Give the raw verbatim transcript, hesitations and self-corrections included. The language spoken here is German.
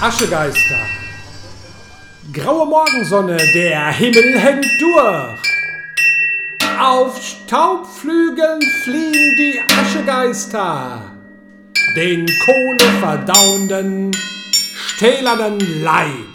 Aschegeister. Graue Morgensonne, der Himmel hängt durch. Auf Staubflügeln fliehen die Aschegeister, den kohleverdauenden, stählernen Leib.